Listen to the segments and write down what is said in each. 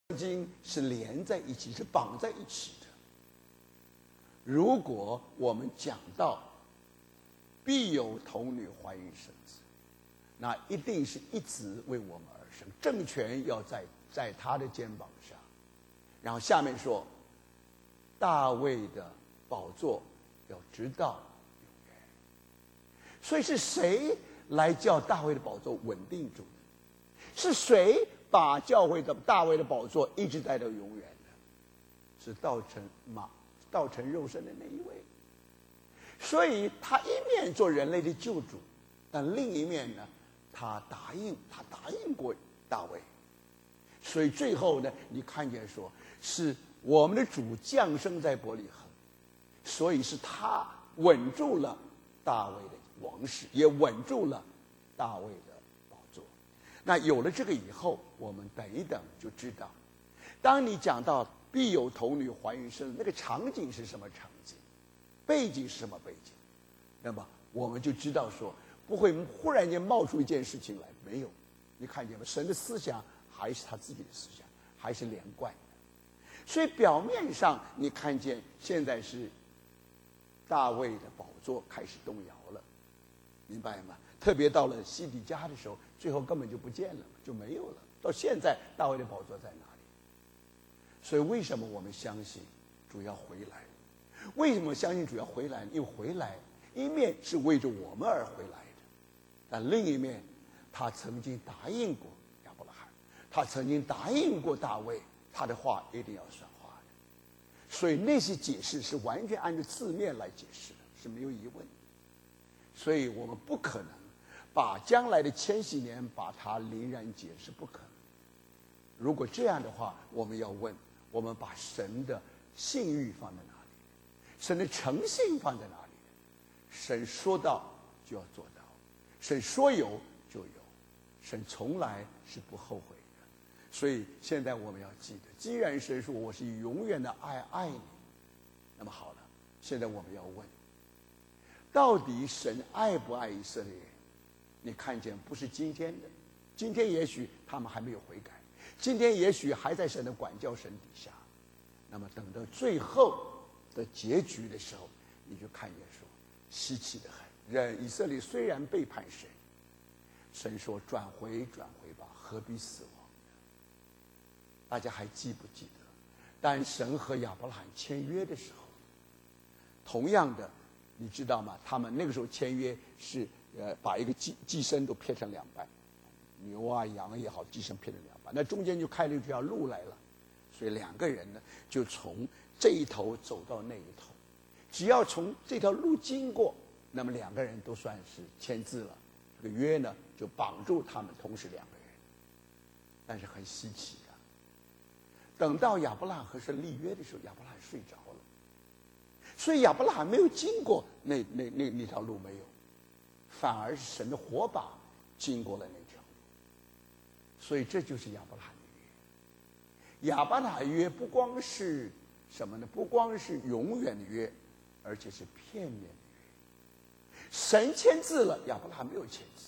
经是连在一起，是绑在一起的。如果我们讲到必有童女怀孕生子，那一定是一直为我们而生，政权要在他的肩膀上。然后下面说，大卫的宝座要直到永远。所以是谁来叫大卫的宝座稳定住的？是谁把教会的大卫的宝座一直带到永远的？是道成肉身的那一位。所以他一面做人类的救主，但另一面呢，他答应过大卫。所以最后呢，你看见说是我们的主降生在伯利恒，所以是他稳住了大卫的王室，也稳住了大卫的宝座。那有了这个以后，我们等一等就知道，当你讲到必有童女怀孕生，那个场景是什么场景，背景是什么背景，那么我们就知道说不会忽然间冒出一件事情来，没有。你看见吗？神的思想还是他自己的思想，还是连贯的。所以表面上你看见现在是大卫的宝座开始动摇了，明白吗？特别到了西底家的时候，最后根本就不见了，就没有了。到现在大卫的宝座在哪里？所以为什么我们相信主要回来？为什么相信主要回来？因为回来一面是为着我们而回来的，但另一面他曾经答应过亚伯拉罕，他曾经答应过大卫，他的话一定要算话的。所以那些解释是完全按照字面来解释的，是没有疑问的。所以我们不可能把将来的千禧年把它凌然解释，不可能。如果这样的话，我们要问，我们把神的信誉放在哪里？神的诚信放在哪里？神说到就要做到，神说有就有，神从来是不后悔的。所以现在我们要记得，既然神说我是永远的爱你，那么好了，现在我们要问，到底神爱不爱以色列人？你看见不是今天的，今天也许他们还没有悔改，今天也许还在神的管教神底下，那么等到最后的结局的时候，你就看见说稀奇的很。以色列虽然背叛神，神说转回吧，何必死亡呢？大家还记不记得？但神和亚伯拉罕签约的时候，同样的，你知道吗？他们那个时候签约是把一个寄生都撇成两半，牛啊羊也好，寄生撇成两半，那中间就开了一条路来了，所以两个人呢就从这一头走到那一头，只要从这条路经过，那么两个人都算是签字了，这个约呢就绑住他们同时两个人。但是很稀奇的，等到亚伯拉罕和神立约的时候，亚伯拉罕睡着了，所以亚伯拉罕没有经过那条路，没有，反而是神的火把经过了那条路。所以这就是亚伯拉罕的约。亚伯拉罕约不光是什么呢？不光是永远的约，而且是片面的约。神签字了，亚伯拉罕没有签字。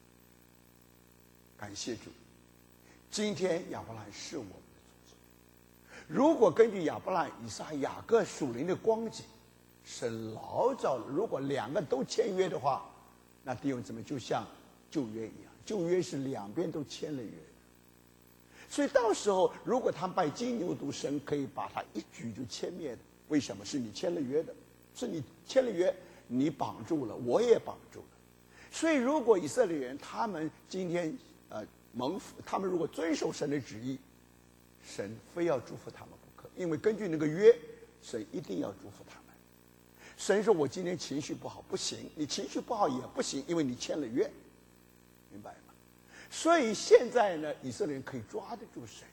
感谢主，今天亚伯拉罕是我们的祖宗。如果根据亚伯拉罕、以撒、雅各属灵的光景，神老早了，如果两个都签约的话，那弟兄姊妹就像旧约一样，旧约是两边都签了约的。所以到时候如果他们拜金牛犊，神可以把他一举就签灭的。为什么？是你签了约的，是你签了约，你绑住了，我也绑住了。所以如果以色列人他们今天蒙福，他们如果遵守神的旨意，神非要祝福他们不可，因为根据那个约，神一定要祝福他们。神说我今天情绪不好，不行，你情绪不好也不行，因为你签了约，明白吗？所以现在呢，以色列人可以抓得住神，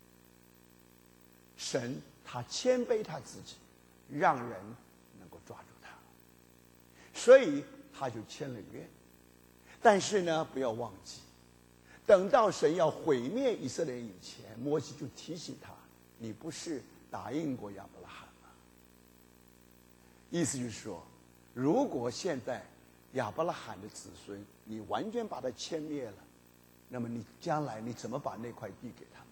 神他谦卑他自己，让人能够抓住他，所以他就签了约。但是呢，不要忘记，等到神要毁灭以色列人以前，摩西就提醒他，你不是答应过亚伯拉罕吗？意思就是说，如果现在亚伯拉罕的子孙你完全把他歼灭了，那么你将来你怎么把那块地给他们？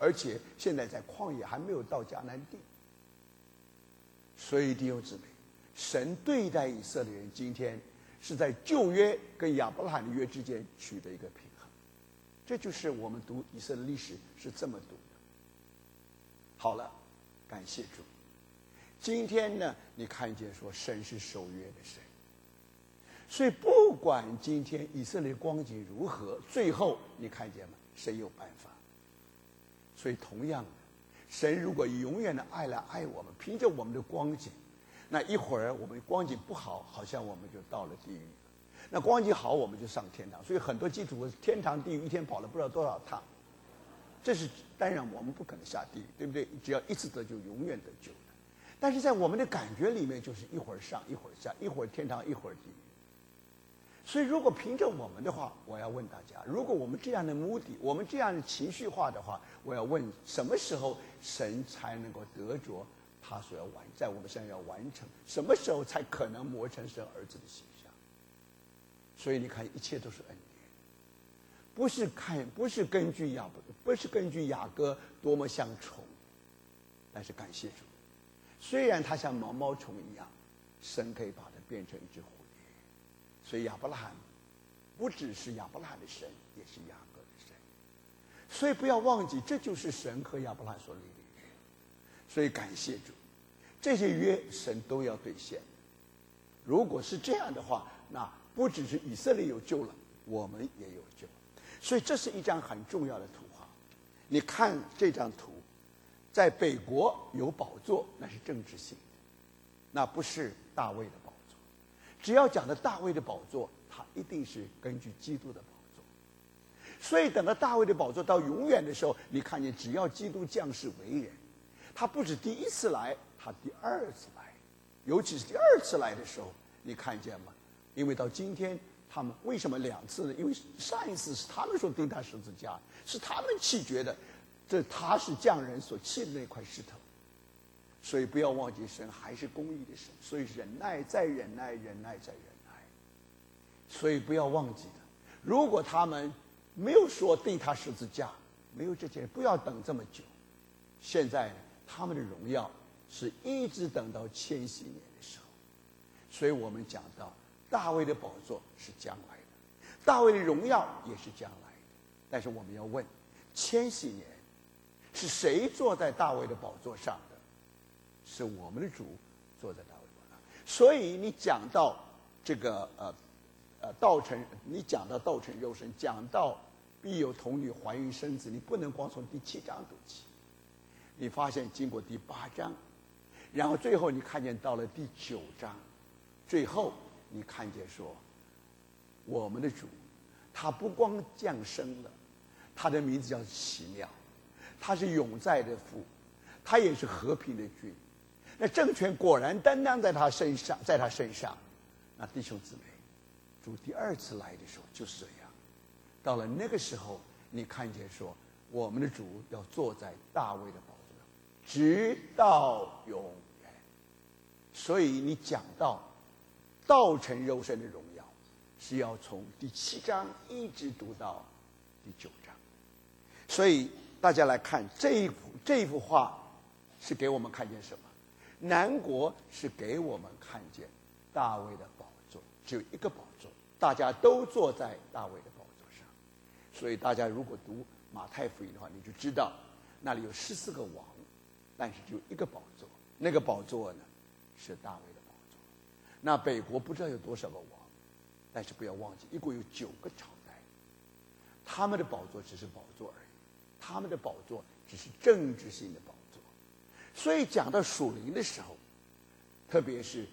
而且现在在旷野还没有到迦南地。所以弟兄姊妹，神对待以色列人，今天是在旧约跟亚伯拉罕的约之间取得一个平衡。这就是我们读以色列历史是这么读的。好了，感谢主。今天呢，你看见说神是守约的神，所以不管今天以色列光景如何，最后你看见吗？神有办法。所以同样的，神如果永远的爱来爱我们，凭着我们的光景，那一会儿我们光景不好，好像我们就到了地狱了；那光景好，我们就上天堂。所以很多基督徒天堂地狱一天跑了不知道多少趟，这是当然我们不可能下地狱，对不对？只要一次得救，永远得救的。但是在我们的感觉里面，就是一会儿上一会儿下，一会儿天堂一会儿地狱。所以如果凭着我们的话，我要问大家，如果我们这样的目的，我们这样的情绪化的话，我要问，什么时候神才能够得着他所要在我们身上要完成？什么时候才可能磨成神儿子的形象？所以你看，一切都是恩典，不是根据雅各多么像虫，但是感谢主，虽然它像毛毛虫一样，神可以把它变成一只蝴蝶。所以亚伯拉罕不只是亚伯拉罕的神，也是雅各的神。所以不要忘记，这就是神和亚伯拉罕所立的约。所以感谢主，这些约神都要兑现。如果是这样的话，那不只是以色列有救了，我们也有救。所以这是一张很重要的图画。你看这张图，在北国有宝座，那是政治性的，那不是大卫的宝座。只要讲的大卫的宝座，他一定是根据基督的宝座。所以等到大卫的宝座到永远的时候，你看见只要基督降世为人，他不止第一次来，他第二次来，尤其是第二次来的时候，你看见吗？因为到今天他们为什么两次呢？因为上一次是他们说钉他十字架，是他们弃绝的，他是匠人所弃的那块石头。所以不要忘记，神还是公义的神，所以忍耐再忍耐，忍耐再忍耐。所以不要忘记的，如果他们没有说钉他十字架，没有这件，不要等这么久。现在呢，他们的荣耀是一直等到千禧年的时候。所以我们讲到大卫的宝座是将来的，大卫的荣耀也是将来的。但是我们要问，千禧年是谁坐在大卫的宝座上的？是我们的主坐在大卫宝座上。所以你讲到这个你讲到道成肉身，讲到必有童女怀孕生子，你不能光从第7章读起。你发现经过第8章，然后最后你看见到了第9章，最后你看见说，我们的主他不光降生了，他的名字叫奇妙，他是永在的父，他也是和平的君。那政权果然担当在他身上，那弟兄姊妹，主第二次来的时候就是这样。到了那个时候，你看见说，我们的主要坐在大卫的宝座上，直到永远。所以你讲到道成肉身的荣耀，是要从第7章一直读到第9章。所以大家来看这一幅画，是给我们看见什么？南国是给我们看见大卫的宝座，只有一个宝座，大家都坐在大卫的宝座上。所以大家如果读马太福音的话，你就知道那里有14个王，但是只有一个宝座，那个宝座呢是大卫的宝座。那北国不知道有多少个王，但是不要忘记，一共有9个朝代，他们的宝座只是宝座而已，他们的宝座只是政治性的宝座。所以讲到属灵的时候，特别是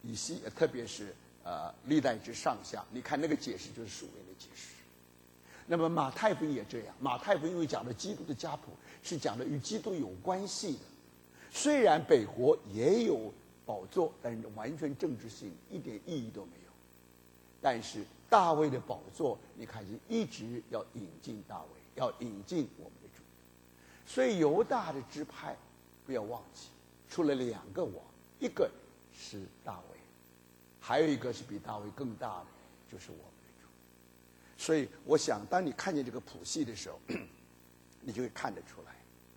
历代之上下，你看那个解释就是属灵的解释。那么马太福音也这样，马太福音因为讲的基督的家谱是讲的与基督有关系的，虽然北国也有宝座，但是完全政治性一点意义都没有。但是大卫的宝座，你看一直要引进大卫，要引进我们的主。所以犹大的支派不要忘记，出了2个王，一个是大卫，还有一个是比大卫更大的，就是我们的主。所以我想，当你看见这个谱系的时候，你就会看得出来，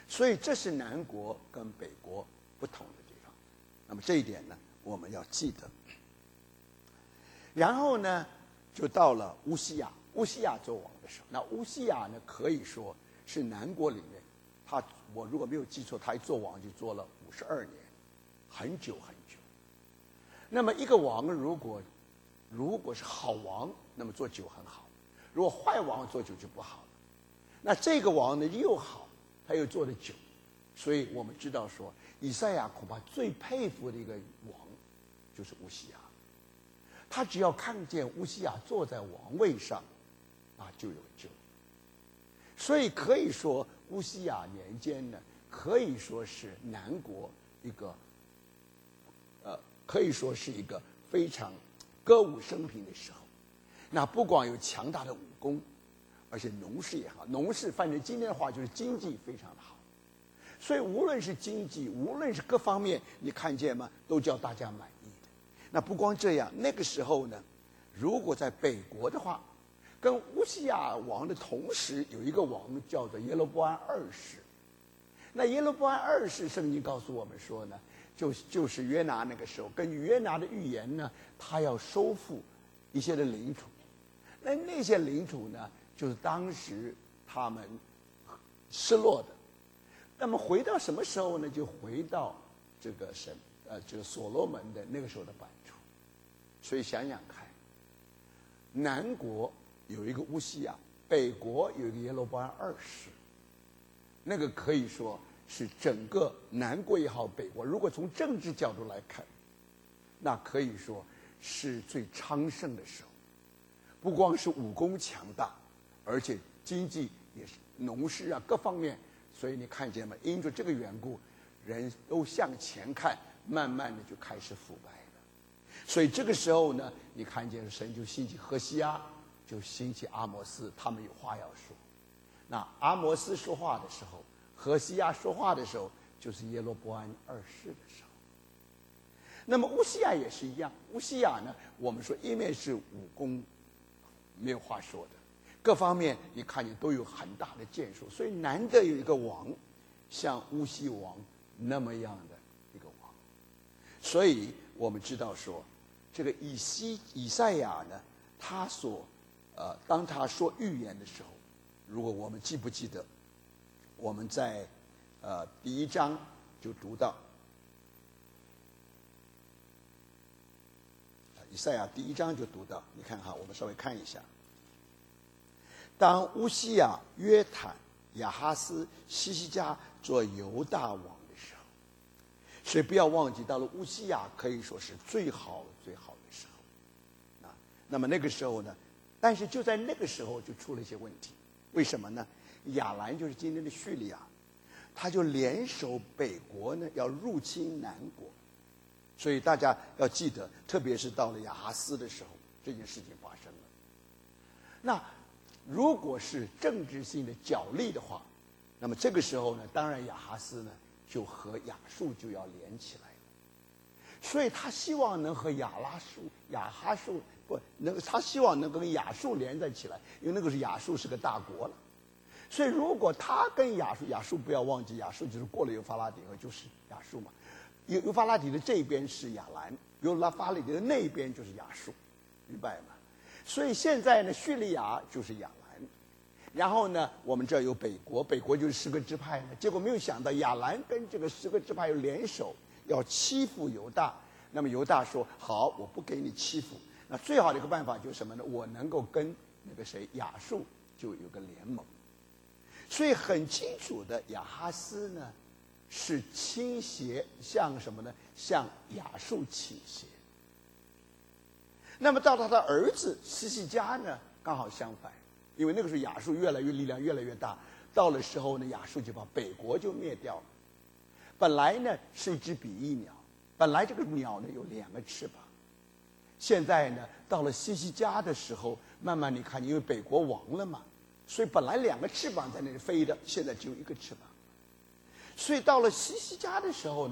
所以这是南国跟北国不同的地方。那么这一点呢，我们要记得。然后呢，就到了乌西雅。乌西雅做王的时候，那乌西雅呢，可以说是南国里面，我如果没有记错，他一做王就做了52年，很久很久。那么一个王如果是好王，那么做久很好；如果坏王做久就不好了。那这个王呢又好，他又做得久，所以我们知道说，以赛亚恐怕最佩服的一个王就是乌西雅。他只要看见乌西雅坐在王位上，就有救。所以可以说，乌西雅年间呢，可以说是南国一个，可以说是一个非常歌舞升平的时候。那不光有强大的武功，而且农事也好，农事反正今天的话就是经济非常的好。所以无论是经济，无论是各方面，你看见吗？都叫大家满意的。那不光这样，那个时候呢，如果在北国的话，跟乌西雅王的同时有一个王叫做耶罗波安二世。那耶罗波安二世，圣经告诉我们说呢，就是约拿那个时候，根据约拿的预言呢，他要收复一些的领土。那些领土呢，就是当时他们失落的。那么回到什么时候呢？就回到这个所罗门的那个时候的版图。所以想想看，南国有一个乌西雅，北国有一个耶罗波安二世，那个可以说是整个南国也好，北国，如果从政治角度来看，那可以说是最昌盛的时候。不光是武功强大，而且经济也是农事各方面。所以你看见吗？因着这个缘故，人都向前看，慢慢的就开始腐败了。所以这个时候呢，你看见神就兴起何西阿，就兴起阿摩斯，他们有话要说。那阿摩斯说话的时候，何西阿说话的时候，就是耶罗波安二世的时候。那么乌西雅也是一样，乌西雅呢，我们说一面是武功没有话说的，各方面你看见都有很大的建树，所以难得有一个王像乌西王那么样的一个王。所以我们知道说，这个以赛亚呢，当他说预言的时候，如果我们记不记得，我们在第1章就读到以赛亚第1章就读到，你看哈，我们稍微看一下。当乌西雅、约坦、亚哈斯、西西家做犹大王的时候，所以不要忘记，到了乌西雅可以说是最好的时候。那么那个时候呢，但是就在那个时候就出了一些问题。为什么呢？亚兰就是今天的叙利亚，他就联手北国呢，要入侵南国。所以大家要记得，特别是到了亚哈斯的时候，这件事情发生了。那如果是政治性的角力的话，那么这个时候呢，当然亚哈斯呢就和亚述就要连起来了。所以他希望能和他希望能跟亚述连在起来，因为那个是亚述是个大国了。所以如果他跟亚述不要忘记，亚述就是过了幼发拉底河就是亚述嘛。幼发拉底的这边是亚兰，幼发拉底的那边就是亚述，明白吗？所以现在呢，叙利亚就是亚兰，然后呢，我们这儿有北国，北国就是10个支派呢。结果没有想到亚兰跟这个10个支派又联手，要欺负犹大。那么犹大说：“好，我不给你欺负。那最好的一个办法就是什么呢？我能够跟那个亚述就有个联盟。”所以很清楚的，亚哈斯呢是倾斜向什么呢？向亚述倾斜。那么到他的儿子西西家呢，刚好相反，因为那个时候亚述越来越力量越来越大，到了时候呢，亚述就把北国就灭掉了。本来呢是一只比翼鸟，本来这个鸟呢有2个翅膀，现在呢到了西西家的时候，慢慢你看，因为北国亡了嘛，所以本来2个翅膀在那里飞的，现在只有1个翅膀。所以到了西西家的时候呢，